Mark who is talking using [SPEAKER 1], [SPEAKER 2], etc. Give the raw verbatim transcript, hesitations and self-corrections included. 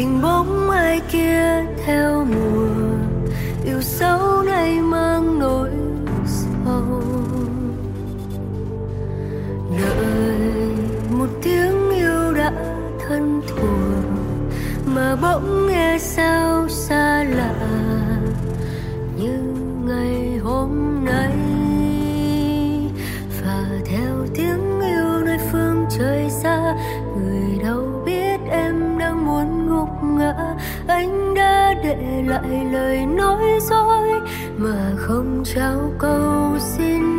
[SPEAKER 1] hình bóng ai kia theo mùa, yêu sâu nay mang nỗi sầu. Đợi một tiếng yêu đã thân thuộc mà bỗng nghe sao xa lạ như ngày hôm nay. Và theo tiếng yêu nơi phương trời xa, người đâu biết em đang muốn gục ngã. Anh đã để lại lời nói dối mà không trao câu xin